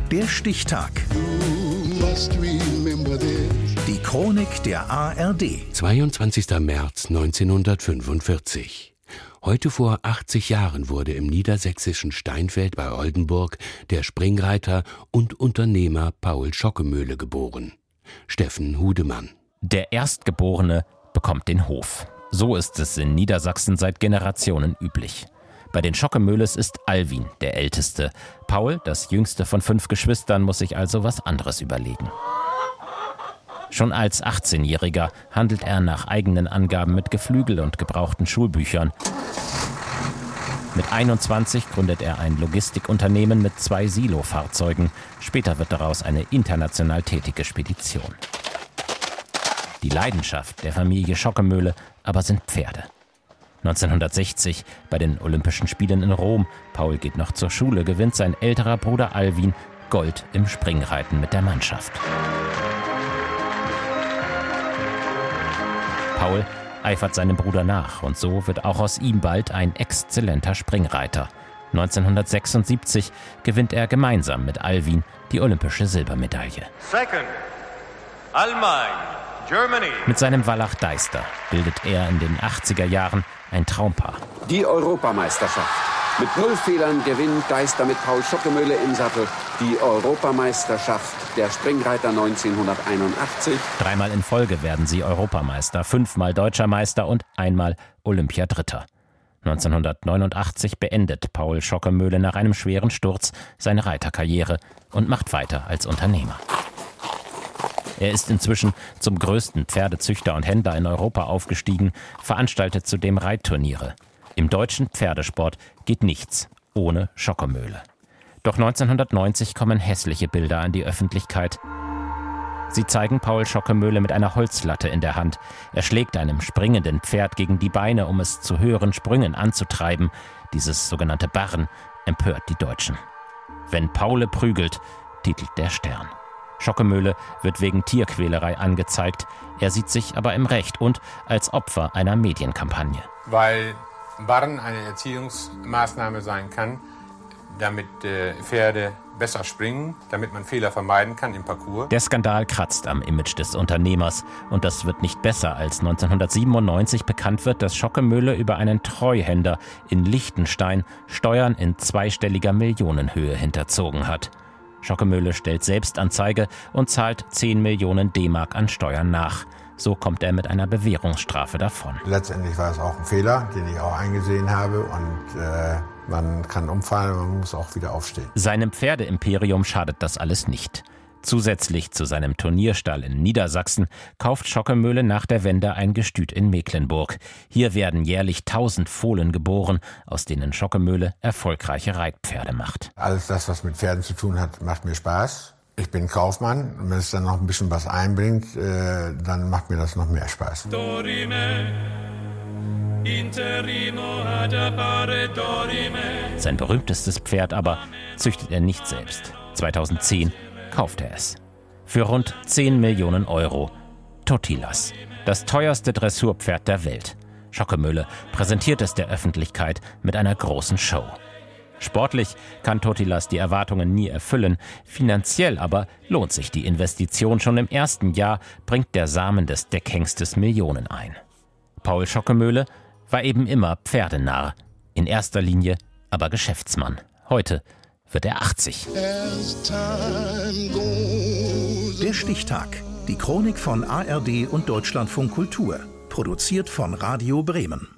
Der Stichtag. Die Chronik der ARD. 22. März 1945. Heute vor 80 Jahren wurde im niedersächsischen Steinfeld bei Oldenburg der Springreiter und Unternehmer Paul Schockemöhle geboren. Steffen Hudemann. Der Erstgeborene bekommt den Hof. So ist es in Niedersachsen seit Generationen üblich. Bei den Schockemöhles ist Alwin der Älteste. Paul, das jüngste von 5 Geschwistern, muss sich also was anderes überlegen. Schon als 18-Jähriger handelt er nach eigenen Angaben mit Geflügel und gebrauchten Schulbüchern. Mit 21 gründet er ein Logistikunternehmen mit 2 Silo-Fahrzeugen. Später wird daraus eine international tätige Spedition. Die Leidenschaft der Familie Schockemöhle aber sind Pferde. 1960 bei den Olympischen Spielen in Rom, Paul geht noch zur Schule, gewinnt sein älterer Bruder Alwin Gold im Springreiten mit der Mannschaft. Paul eifert seinem Bruder nach und so wird auch aus ihm bald ein exzellenter Springreiter. 1976 gewinnt er gemeinsam mit Alwin die olympische Silbermedaille. Second, Allemagne, Germany. Mit seinem Wallach Deister bildet er in den 80er Jahren ein Traumpaar. Die Europameisterschaft. Mit 0 Fehlern gewinnt Deister mit Paul Schockemöhle im Sattel die Europameisterschaft der Springreiter 1981. 3-mal in Folge werden sie Europameister, 5-mal Deutscher Meister und 1-mal Olympiadritter. 1989 beendet Paul Schockemöhle nach einem schweren Sturz seine Reiterkarriere und macht weiter als Unternehmer. Er ist inzwischen zum größten Pferdezüchter und Händler in Europa aufgestiegen, veranstaltet zudem Reitturniere. Im deutschen Pferdesport geht nichts ohne Schockemöhle. Doch 1990 kommen hässliche Bilder an die Öffentlichkeit. Sie zeigen Paul Schockemöhle mit einer Holzlatte in der Hand. Er schlägt einem springenden Pferd gegen die Beine, um es zu höheren Sprüngen anzutreiben. Dieses sogenannte Barren empört die Deutschen. Wenn Paule prügelt, titelt der Stern. Schockemöhle wird wegen Tierquälerei angezeigt. Er sieht sich aber im Recht und als Opfer einer Medienkampagne. Weil Barren eine Erziehungsmaßnahme sein kann, damit Pferde besser springen, damit man Fehler vermeiden kann im Parcours. Der Skandal kratzt am Image des Unternehmers. Und das wird nicht besser, als 1997 bekannt wird, dass Schockemöhle über einen Treuhänder in Liechtenstein Steuern in zweistelliger Millionenhöhe hinterzogen hat. Schockemöhle stellt selbst Anzeige und zahlt 10 Millionen D-Mark an Steuern nach. So kommt er mit einer Bewährungsstrafe davon. Letztendlich war es auch ein Fehler, den ich auch eingesehen habe. Und man kann umfallen, man muss auch wieder aufstehen. Seinem Pferdeimperium schadet das alles nicht. Zusätzlich zu seinem Turnierstall in Niedersachsen kauft Schockemöhle nach der Wende ein Gestüt in Mecklenburg. Hier werden jährlich 1000 Fohlen geboren, aus denen Schockemöhle erfolgreiche Reitpferde macht. Alles das, was mit Pferden zu tun hat, macht mir Spaß. Ich bin Kaufmann und wenn es dann noch ein bisschen was einbringt, dann macht mir das noch mehr Spaß. Sein berühmtestes Pferd aber züchtet er nicht selbst. 2010 kauft er es. Für rund 10 Millionen Euro. Totilas, das teuerste Dressurpferd der Welt. Schockemöhle präsentiert es der Öffentlichkeit mit einer großen Show. Sportlich kann Totilas die Erwartungen nie erfüllen, finanziell aber lohnt sich die Investition. Schon im ersten Jahr bringt der Samen des Deckhengstes Millionen ein. Paul Schockemöhle war eben immer Pferdenarr, in erster Linie aber Geschäftsmann. Heute wird er 80. Der Stichtag. Die Chronik von ARD und Deutschlandfunk Kultur. Produziert von Radio Bremen.